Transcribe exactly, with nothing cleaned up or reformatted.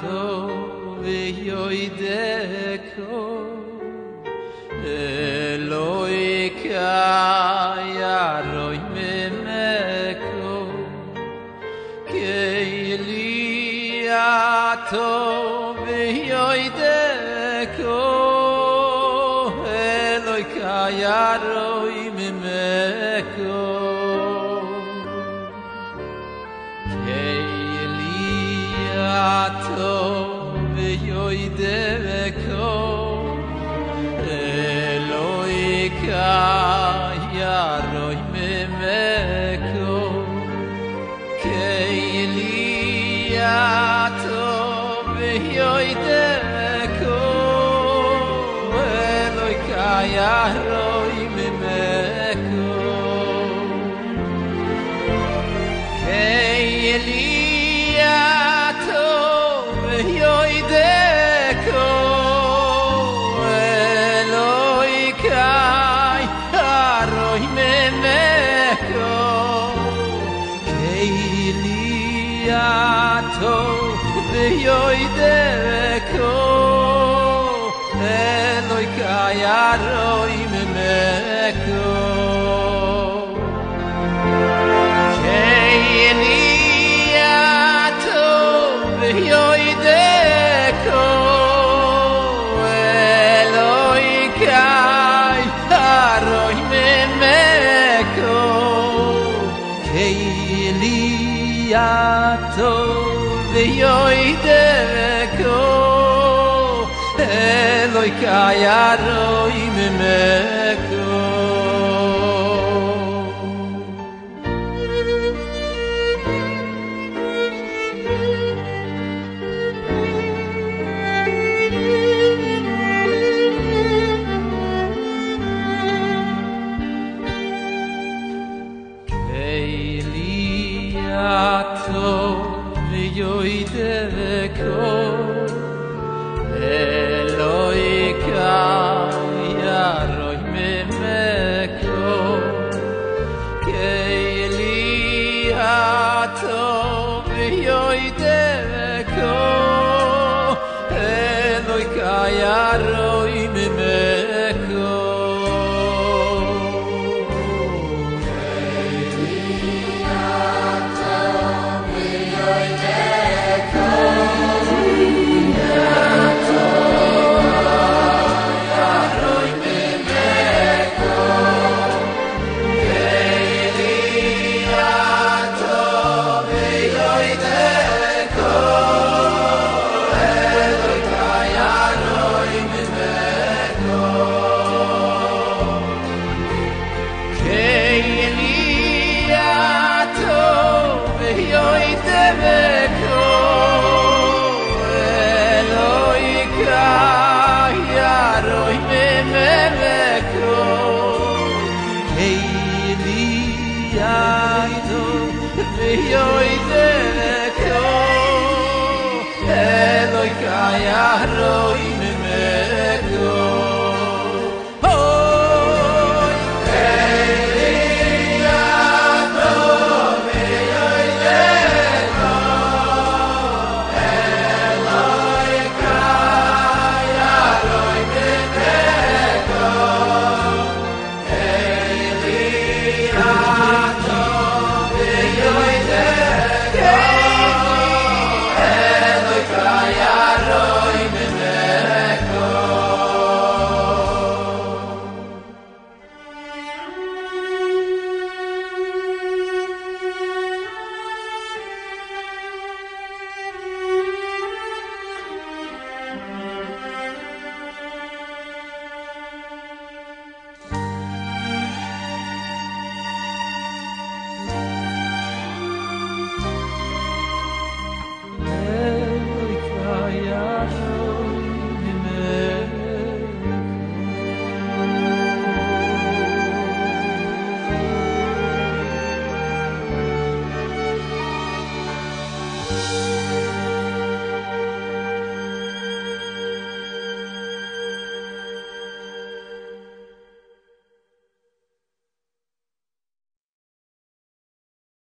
ויועדך אלוהי ירוי ממך כאלי הטוב ויועדך אלוהי ירוי ממך כאלי הטוב ויועדך אלוהי ירוי ממך כאלי הטוב ויועדך אלוהי ירוי ממך כאלי הטוב ויועדך אלוהי ירוי ממך כאלי הטוב ויועדך אלוהי ירוי ממך כאלי הטוב ויועדך אלוהי ירוי ממך כאלי הטוב ויועדך אלוהי ירוי ממך כאלי הטוב ויועדך אלוהי ירוי ממך כאלי הטוב ויועדך אלוהי ירוי ממך ויועדך אלוהי ירוי